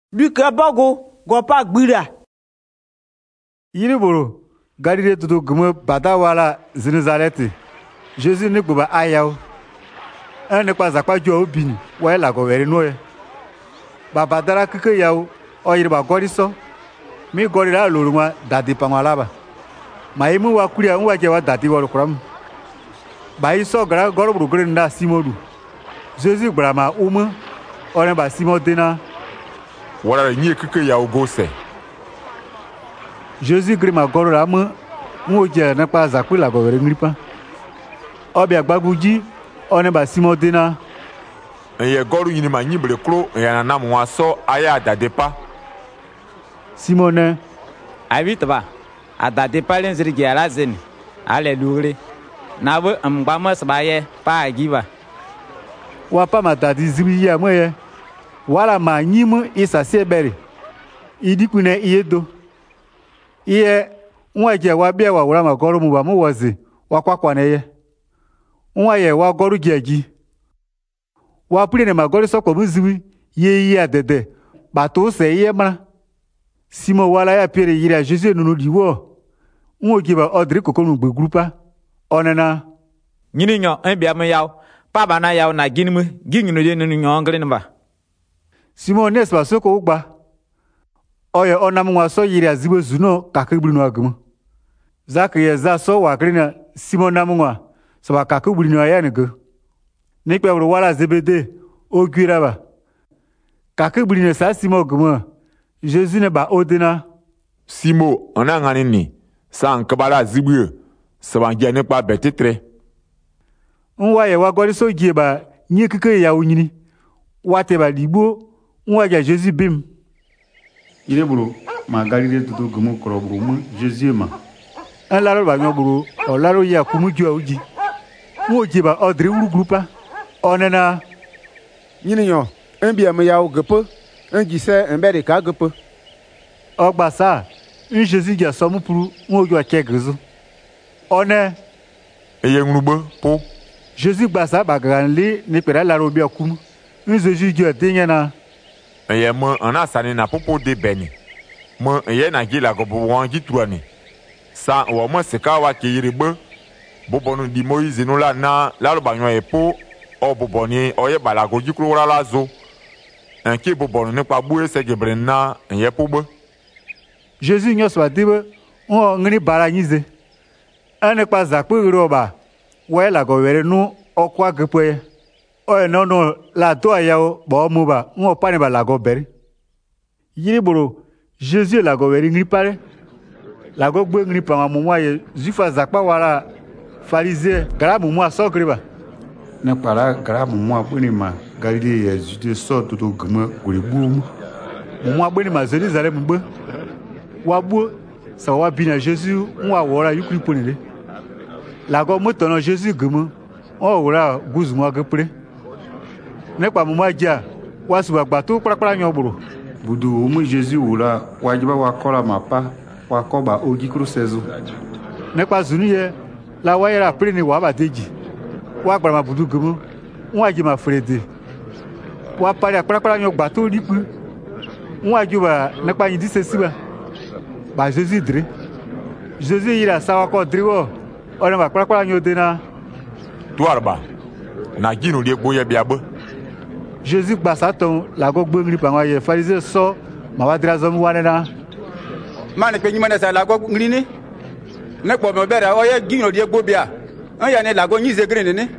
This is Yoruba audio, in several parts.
Bika bago gopa gbira. Yiri boro Galilée tutu gumu bata wala Zinazareti. Jésus ne kuba ayaw. Ne kwa zakwa jo obini wa la go were no ye. Baba dara keke yaw o yiri ba goriso. Mi gorira lorunwa dadi pangwalaba. Maimu wa kuria nwa je wa dadi wor kram. Ba iso gara goro burugre nda simodu. Jésus brama umu ore ba simodena. Wala nye keke yaw gose. Jésus grima goro ramu nwoje na pa zakwa la go were ngripa. Obi agbaguji one ba simodena. Eye goro yini ma nyibre kro ya na mo aso aya dadepa. Simone Avitba. Adade palen zirgi alazeni. Alelure. Nabu mbama sbaye pa agiba. Wapa matadi zibi ya moye. Wala ma nyimu isa sebere. Idikune iyedo. Iye nwaje wa bia wa wura ma goro mu ba mu wazi wakwakwa na ye. Nwaye wa goro geji. Wa puli ne ma goro sokko mu zibi ye yi adede. Bato se ye mara. Simo wala ya pere yira Jésus nunu diwo. Nwoje ba odri kokonu gbe grupa. Onena Nyini nyo biam yaw. Pa bana yaw na ginmu gingino de nunu nyo ngrinba. Simon nesba soko ugba. Oye onam nwa so yiri azibo zuno kakibri no agum. Zakye za so wakrina Simon namwa so ba kakibri no ayanege. Nikpe wuro wala Zebede ogwira ba. Kakibri ne sa Simon gum. Jésus ne ba odena. Simo ona ngani ni san kabala zibue sabangia ne pa betetre. Nwa ye wa gori so gieba nye keke ya onyini. Wate ba libo nwa ya Jésus bim. Ile buru ma Galilée tutu gumu koro buru mu Jésus ma. En laro ba nyo buru o laro ya kumu ju auji. Nwo gieba odri uru grupa. Onena Nyini nyo mbia me yawo gepe ngise mbere ka gepe. ogba sa un Jésus ya somu puru nwo ju akegrizo. One Eye ngrubo po. Jésus gba sa ba ganle ni pera laro bi akumu. Un Jésus ju adenya na Eye mo ana sani na popo de beni. Mo eye na gila go bo wangi truani. Sa wo mo seka wa ke yiribe. Bobonu di Moïse no la na la lo banyo epo o boboni o ye balago jikro wala lazo. Enke bobonu ne pa bue se gebrenna eye pobe. Jésus nyo swa dibe on ngini bara nyize. Ane pa zakwe roba. Wa la go were nu okwa gepe. Oye no la to ayao bo muba ngo pane ba la go beri. Yiri boro Jésus la go were ngri pare. La go gbe ngri pa ma mo ye zifa zakpa wala farisé gra mo mo so kriba. Ne para gra mu abuni ma Galilée ya Judée so tutu gumu guri bu. Mo aboni ma Jérusalem mbe. Wa bu sa wa bina Jésus nwa wora yukri ponile. La go mo tono Jésus gumu. O wora guzu mo agepre. Nekpa mo maja wasu bagba to kprakpra nyoburu. Budu umu Jésus wula wajiba wakola mapa wakoba ogikru sezu. Nekpa zunu ye la wayera pre ni wa ba deji. Wa gbara ma budu gumu. Nwa ji ma frede. Wa pare kprakpra nyogba to lipu. Nwa juba nekpa yin disesiba. Ba Jésus dre. Jésus yira sawa ko driwo. Ona ba kprakpra nyodena. Tuarba. Na ginu de gboye biabe. Jésus gba saton la go gbengri pa ye farisé so ma wa dra zo mu wanena. Mane pe nyima na sa lago ngrini. Ne po me bere o ye gino de gbo bia. An ya ne lago nyize grene ne.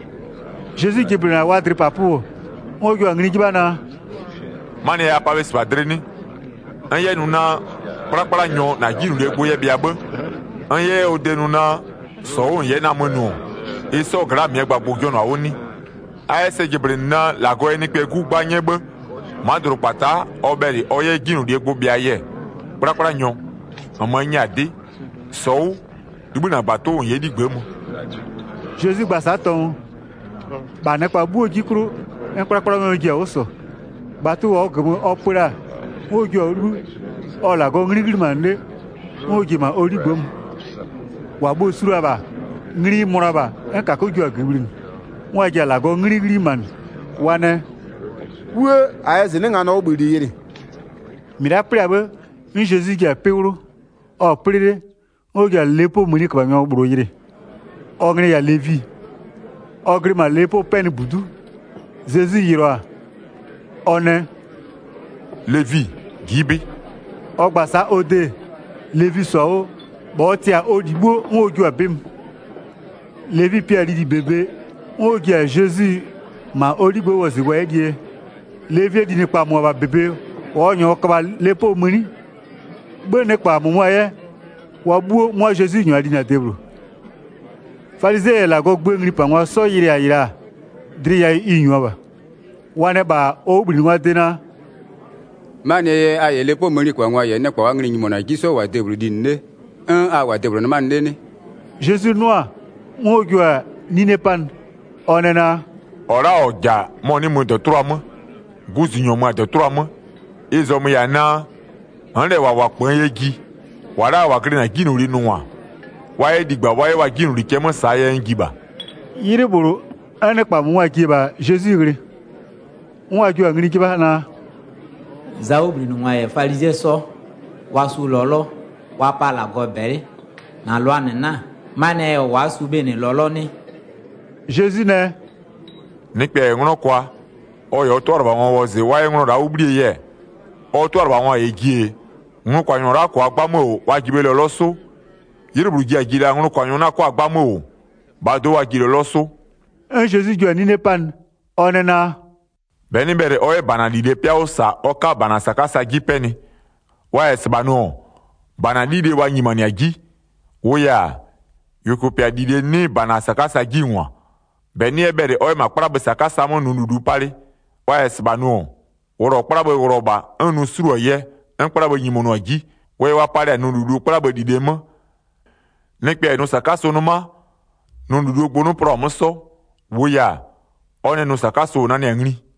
Jésus qui bruna wa dri papu. O yo ngri jibana. Mane ya pa wes badreni. Anye nuna prakpara nyo na ginu de gboye biabe. Anye odenu na so on ye na monu. Iso gra mi egba gbogyo na oni. Aese jibrinna lago eni pe gugba nyebe. Madro pata oberi oye ginu de gbo bia ye. Prakpara nyo. Omo nyade. So dibuna bato on ye digbe mu. Jésus gba saton. Ba nekpa bu ojikru en kprakpra mo je oso. Batu o gumu opura. O jo ru. O lago ngri mande. O ji ma origbom. Wa bo suraba. Ngri moraba en ka ko jo agibrin. Wa ja lago ngri man. Wane Wo aye zene ngana ogbiri yiri. mira priabe un Jésus qui a peuro o pride o ga lepo muni ko banyo bro yire ogre ya Lévi ogre ma lepo pen budu Jésus yiro one Lévi gibe ogba sa ode Lévi so bo ti a odigbo won oju abim Lévi Pierre di bébé o ga Jésus ma odigbo wo si we die Lévi di nípa mo ba bébé o yan ko ba lepo muni gbe nípa mo mo ye wa buo mo Jésus yan adina tebro Pharisee la go gbe nri pa won so yire ayira dri ya inyo ba wane ba o bri wa dena mane aye le po mori kwa nwa ye ne kwa ngri nyimo na giso wa debru dinne a wa debru na man ne Jésus noa mo gwa ni ne pan onena ora oja mo ni mo de 3 mois guzi nyo mo de 3 mois izo mo ya na anle wa pon yeji wara wa kri na ginu ri nu wa waye digba waye wa ginu ri kemo sa ye ngiba yire buru ane pa mo wa giba Jésus ri won gwa ngri giba na zaobri no wa Pharisee so wa su lolo wa pa la go bere na lo anena mane wa su be ni lolo ni Jésus ne nikpe ngro kwa oyo to arba won wo ze waye ngro ra ubri ye o to arba won egie ngro kwa nyon ra kwa agbamo wa gibe lo so yirubru gi agira ngro kwa nyon na kwa agbamo ba do wa gire lo so un Jésus gwa ni ne pan onena beni bere oye banadide pia osa oka banasaka sa gipeni wa esbano banadide wa nyimani agi woya yoko pia dide ni banasaka sa ginwa beni ebere oye makpara saka sa mo nunudu pale wa esbano woro kpara be woroba anu suru oye nkpara be nyimono agi we wa pale nunudu kpara be dide mo nekpe no saka so no ma nunudu gbonu promoso woya one no saka so na ne ngri